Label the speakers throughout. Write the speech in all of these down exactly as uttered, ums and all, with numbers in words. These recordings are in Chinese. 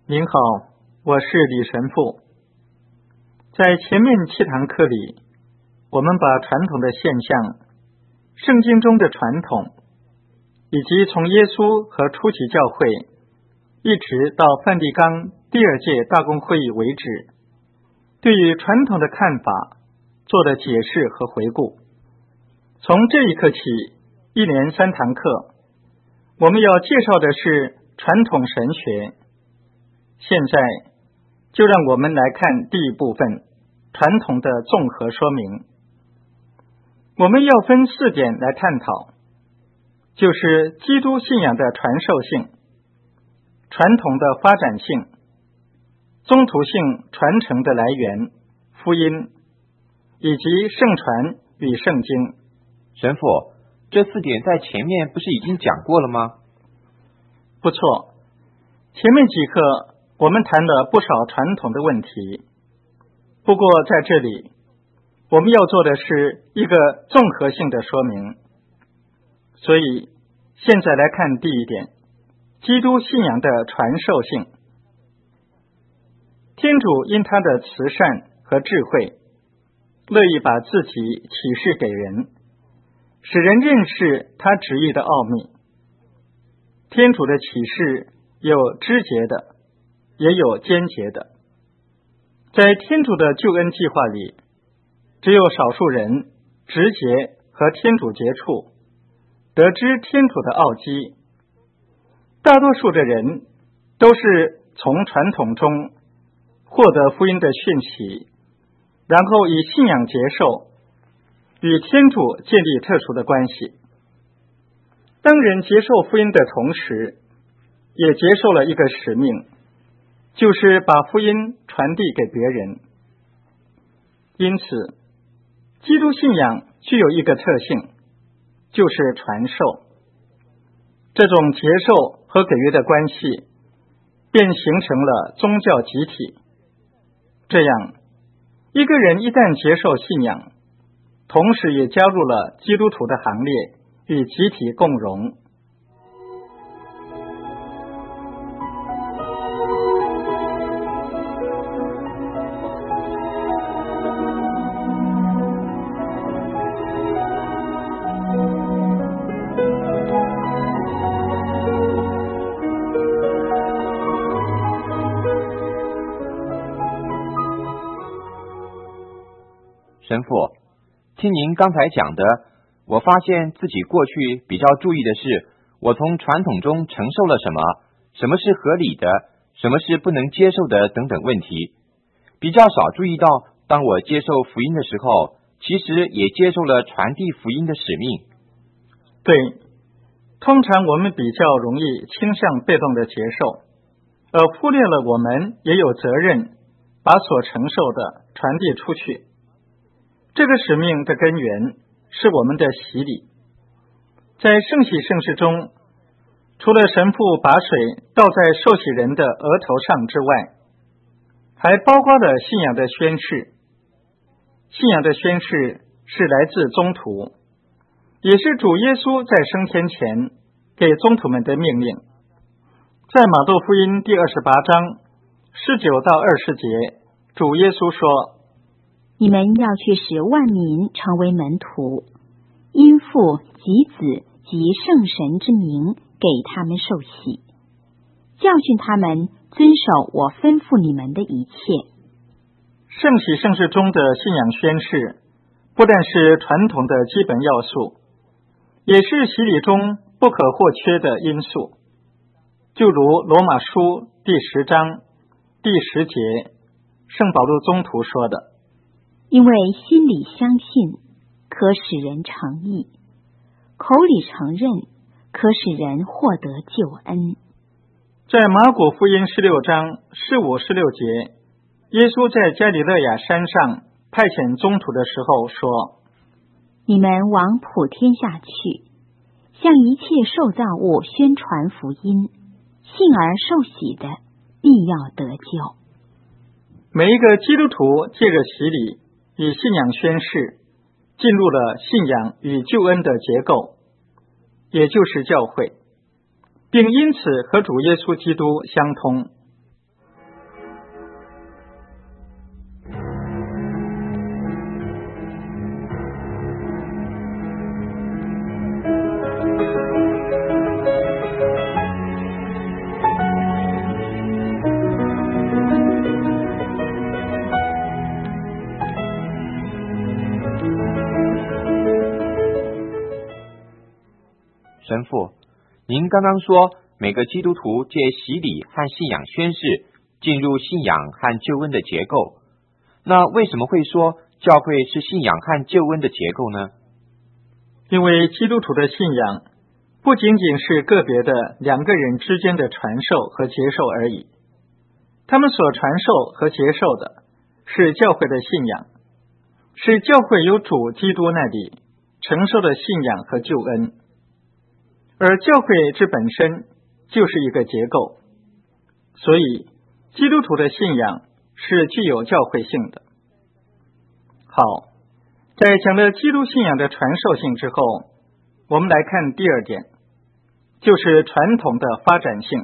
Speaker 1: 您好，我是李神父。在前面七堂课里，我们把传统的现象、圣经中的传统，以及从耶稣和初期教会一直到梵蒂冈第二届大公会议为止，对于传统的看法做了解释和回顾。从这一刻起，一连三堂课，我们要介绍的是传统神学。现在就让我们来看第一部分，传统的综合说明。我们要分四点来探讨，就是基督信仰的传授性、传统的发展性、宗徒性传承的来源、福音，以及圣传与圣经。
Speaker 2: 神父，这四点在前面不是已经讲过了吗？
Speaker 1: 不错，前面几课我们谈了不少传统的问题，不过在这里我们要做的是一个综合性的说明。所以现在来看第一点，基督信仰的传授性。天主因他的慈善和智慧，乐意把自己启示给人，使人认识他旨意的奥秘。天主的启示有直接的，也有间接的。在天主的救恩计划里，只有少数人直接和天主接触，得知天主的奥迹。大多数的人都是从传统中获得福音的讯息，然后以信仰接受，与天主建立特殊的关系。当人接受福音的同时，也接受了一个使命，就是把福音传递给别人。因此，基督信仰具有一个特性，就是传授。这种接受和给予的关系，便形成了宗教集体。这样，一个人一旦接受信仰，同时也加入了基督徒的行列，与集体共荣。
Speaker 2: 神父，听您刚才讲的，我发现自己过去比较注意的是，我从传统中承受了什么，什么是合理的，什么是不能接受的等等问题，比较少注意到，当我接受福音的时候，其实也接受了传递福音的使命。
Speaker 1: 对，通常我们比较容易倾向被动的接受，而忽略了我们也有责任把所承受的传递出去。这个使命的根源是我们的洗礼。在圣洗圣事中，除了神父把水倒在受洗人的额头上之外，还包括了信仰的宣誓。信仰的宣誓是来自宗徒，也是主耶稣在升天前给宗徒们的命令。在马窦福音第二十八章十九到二十节，主耶稣说：
Speaker 3: 你们要去使万民成为门徒，因父及子及圣神之名给他们受洗，教训他们遵守我吩咐你们的一切。
Speaker 1: 圣洗圣事中的信仰宣誓，不但是传统的基本要素，也是洗礼中不可或缺的因素。就如罗马书第十章第十节，圣保禄宗徒说的：
Speaker 3: 因为心里相信，可使人成义；口里承认，可使人获得救恩。
Speaker 1: 在马可福音十六章十五、十六节，耶稣在加里勒亚山上派遣宗徒的时候说：
Speaker 3: 你们往普天下去，向一切受造物宣传福音，信而受洗的，必要得救。
Speaker 1: 每一个基督徒借着洗礼以信仰宣誓，进入了信仰与救恩的结构，也就是教会，并因此和主耶稣基督相通。
Speaker 2: 神父，您刚刚说每个基督徒借洗礼和信仰宣誓进入信仰和救恩的结构，那为什么会说教会是信仰和救恩的结构呢？
Speaker 1: 因为基督徒的信仰不仅仅是个别的两个人之间的传授和接受而已，他们所传授和接受的是教会的信仰，是教会由主基督那里承受的信仰和救恩，而教会之本身就是一个结构，所以基督徒的信仰是具有教会性的。好，在讲了基督信仰的传授性之后，我们来看第二点，就是传统的发展性。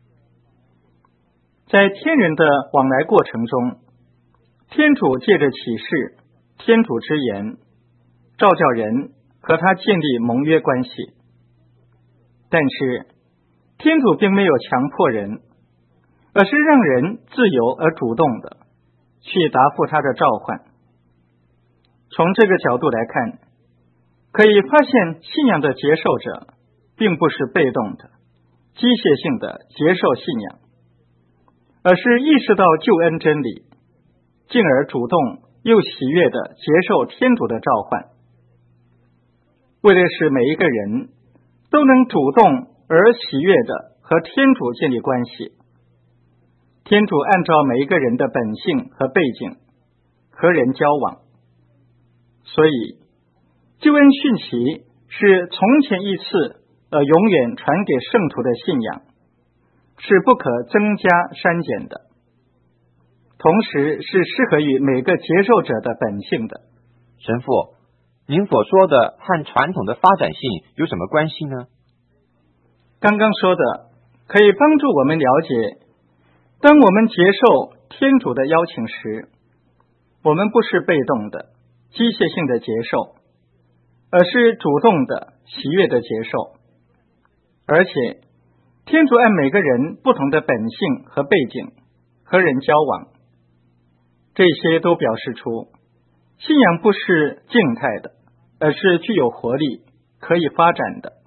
Speaker 1: 在天人的往来过程中，天主借着启示、天主之言，召叫人和他建立盟约关系。但是天主并没有强迫人，而是让人自由而主动的去答复他的召唤。从这个角度来看，可以发现信仰的接受者并不是被动的、机械性的接受信仰，而是意识到救恩真理，进而主动又喜悦的接受天主的召唤。为的是每一个人都能主动而喜悦的和天主建立关系，天主按照每一个人的本性和背景和人交往，所以救恩讯息是从前一次而永远传给圣徒的信仰，是不可增加删减的，同时是适合于每个接受者的本性的。
Speaker 2: 神父，您所说的和传统的发展性有什么关系呢？
Speaker 1: 刚刚说的可以帮助我们了解，当我们接受天主的邀请时，我们不是被动的、机械性的接受，而是主动的、喜悦的接受。而且天主按每个人不同的本性和背景和人交往，这些都表示出信仰不是静态的，而是具有活力，可以发展的。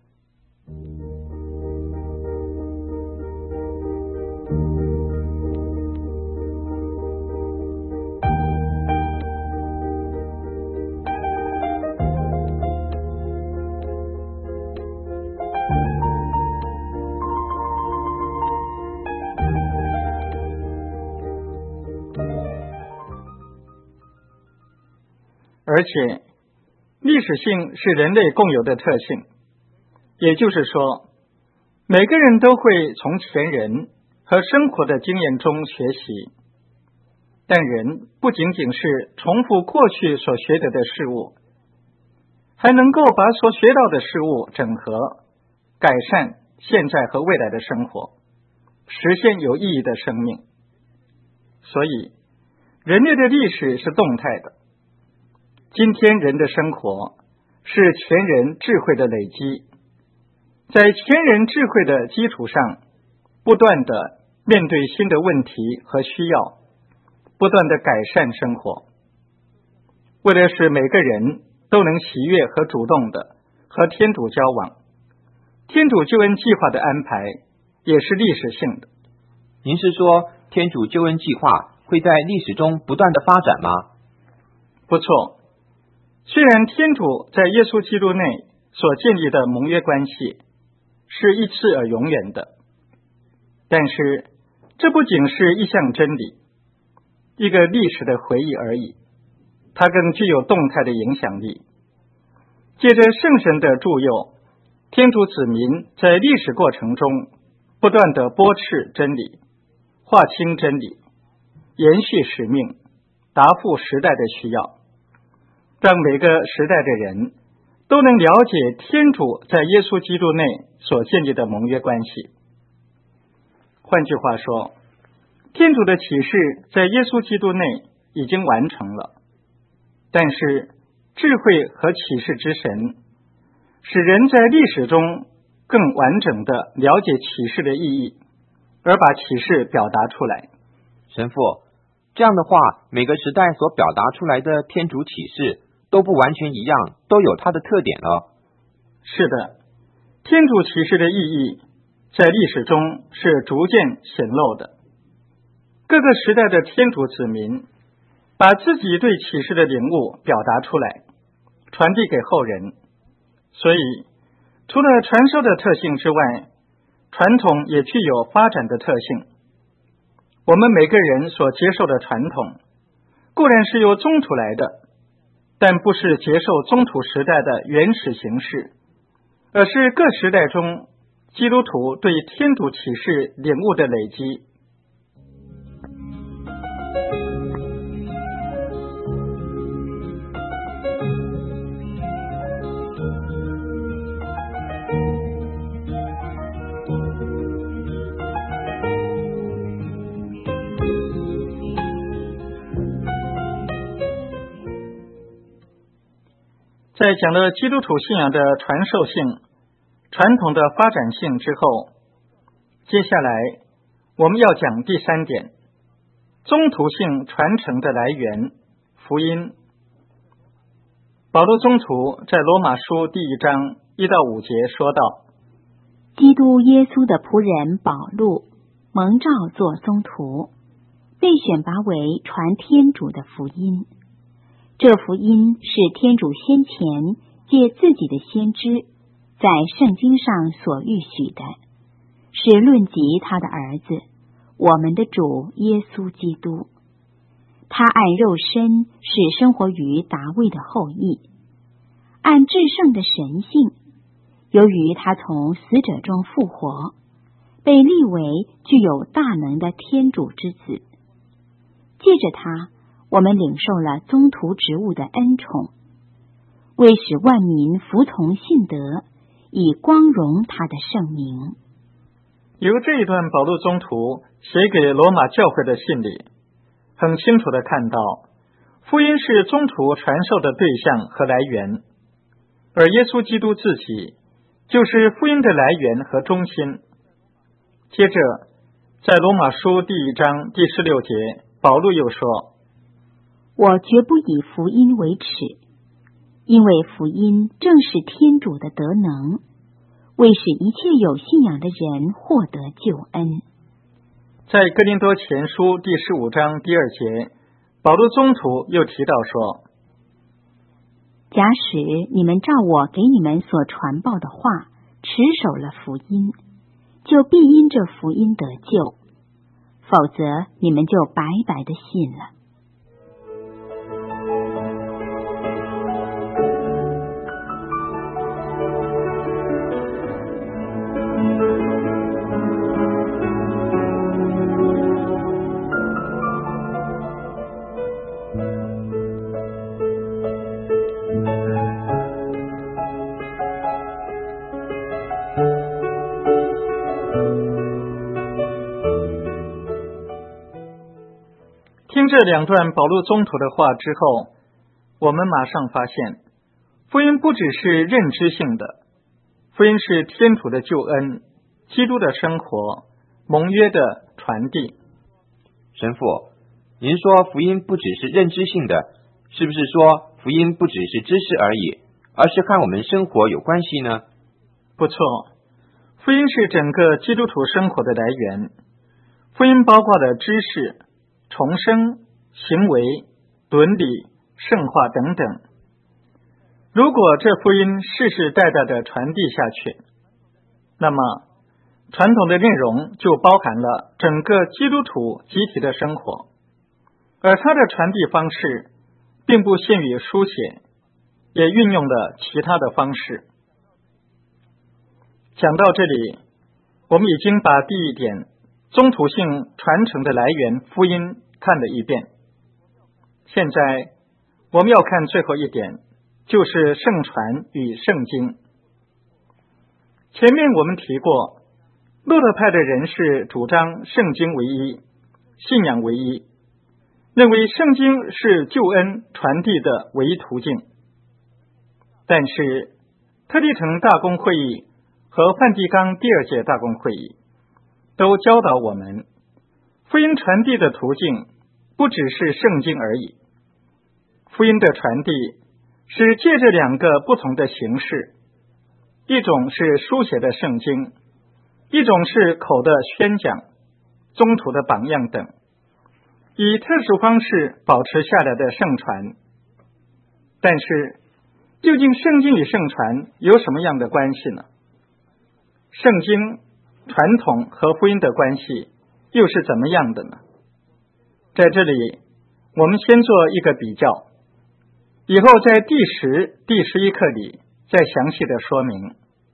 Speaker 1: 而且历史性是人类共有的特性，也就是说，每个人都会从前人和生活的经验中学习，但人不仅仅是重复过去所学得的事物，还能够把所学到的事物整合，改善现在和未来的生活，实现有意义的生命。所以人类的历史是动态的，今天人的生活是前人智慧的累积，在前人智慧的基础上，不断的面对新的问题和需要，不断的改善生活。为了使每个人都能喜悦和主动的和天主交往，天主救恩计划的安排也是历史性的。
Speaker 2: 您是说天主救恩计划会在历史中不断的发展吗？
Speaker 1: 不错，虽然天主在耶稣基督内所建立的盟约关系是一次而永远的，但是这不仅是一项真理，一个历史的回忆而已，它更具有动态的影响力。借着圣神的助佑，天主子民在历史过程中不断地驳斥真理，划清真理，延续使命，答复时代的需要，让每个时代的人都能了解天主在耶稣基督内所建立的盟约关系。换句话说，天主的启示在耶稣基督内已经完成了，但是智慧和启示之神使人在历史中更完整的了解启示的意义，而把启示表达出来。
Speaker 2: 神父，这样的话，每个时代所表达出来的天主启示都不完全一样，都有它的特点了。
Speaker 1: 是的， 天主启示的意义在历史中是逐渐显露的。各个时代的天主子民把自己对启示的领悟表达出来，传递给后人。所以除了传授的特性之外，传统也具有发展的特性。我们每个人所接受的传统固然是由宗徒来的，但不是接受宗徒时代的原始形式，而是各时代中基督徒对天主启示领悟的累积。在讲了基督徒信仰的传授性、传统的发展性之后，接下来我们要讲第三点，宗徒性传承的来源，福音。保罗宗徒在罗马书第一章一到五节说道：
Speaker 3: 基督耶稣的仆人保禄，蒙召做宗徒，被选拔为传天主的福音。这福音是天主先前借自己的先知在圣经上所预许的，是论及他的儿子，我们的主耶稣基督。他按肉身是生活于达味的后裔，按至圣的神性，由于他从死者中复活，被立为具有大能的天主之子。借着他，我们领受了宗徒职务的恩宠，为使万民服从信德，以光荣他的圣名。
Speaker 1: 由这一段保禄宗徒写给罗马教会的信里，很清楚地看到，福音是宗徒传授的对象和来源，而耶稣基督自己就是福音的来源和中心。接着，在罗马书第一章第十六节，保禄又说：
Speaker 3: 我绝不以福音为耻，因为福音正是天主的德能，为使一切有信仰的人获得救恩。
Speaker 1: 在哥林多前书第十五章第二节，保禄宗徒又提到说：
Speaker 3: 假使你们照我给你们所传报的话持守了福音，就必因这福音得救，否则你们就白白的信了。
Speaker 1: 听这两段保禄宗徒的话之后，我们马上发现，福音不只是认知性的，福音是天主的救恩，基督的生活，盟约的传递。
Speaker 2: 神父，您说福音不只是认知性的，是不是说福音不只是知识而已，而是和我们生活有关系呢？
Speaker 1: 不错，福音是整个基督徒生活的来源。福音包括了知识、重生、行为、伦理、圣化等等。如果这福音世世代代的传递下去，那么传统的内容就包含了整个基督徒集体的生活，而它的传递方式并不限于书写，也运用了其他的方式。讲到这里，我们已经把第一点宗徒性传承的来源福音看了一遍，现在我们要看最后一点，就是圣传与圣经。前面我们提过，路德派的人士主张圣经唯一，信仰唯一，认为圣经是救恩传递的唯一途径。但是特利滕大公会议和梵蒂冈第二届大公会议都教导我们，福音传递的途径不只是圣经而已，福音的传递是借着两个不同的形式， 一种是书写的圣经，一种是口的宣讲、宗徒的榜样等，以特殊方式保持下来的圣传。但是究竟圣经与圣传有什么样的关系呢？圣经、传统和福音的关系又是怎么样的呢？在这里我们先做一个比较，以后在第十、第十一课里再详细的说明。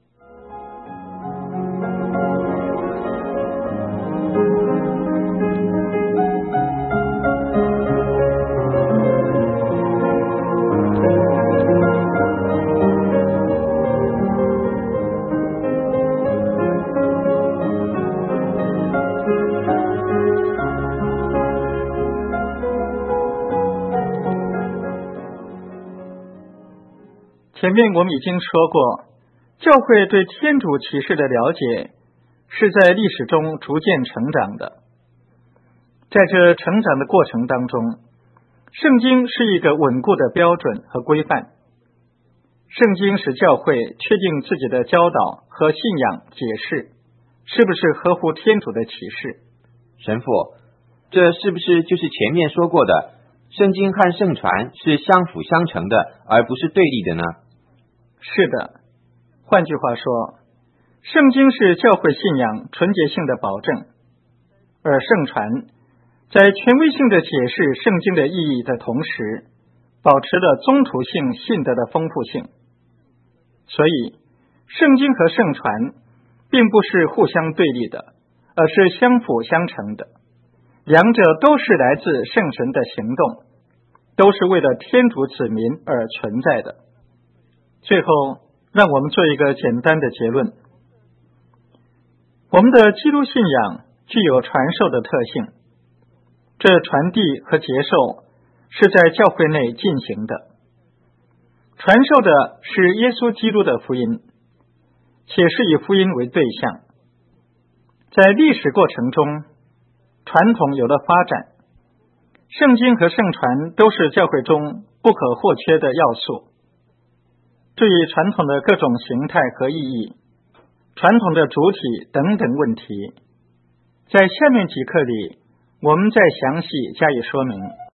Speaker 1: 前面我们已经说过，教会对天主启示的了解是在历史中逐渐成长的。在这成长的过程当中，圣经是一个稳固的标准和规范。圣经使教会确定自己的教导和信仰解释是不是合乎天主的启示。
Speaker 2: 神父，这是不是就是前面说过的，圣经和圣传是相辅相成的，而不是对立的呢？
Speaker 1: 是的，换句话说，圣经是教会信仰纯洁性的保证，而圣传在权威性的解释圣经的意义的同时，保持了宗徒性信德的丰富性。所以圣经和圣传并不是互相对立的，而是相辅相成的，两者都是来自圣神的行动，都是为了天主子民而存在的。最后让我们做一个简单的结论，我们的基督信仰具有传授的特性，这传递和接受是在教会内进行的。传授的是耶稣基督的福音，且是以福音为对象。在历史过程中，传统有了发展，圣经和圣传都是教会中不可或缺的要素。至于传统的各种形态和意义，传统的主体等等问题，在下面几课里我们再详细加以说明。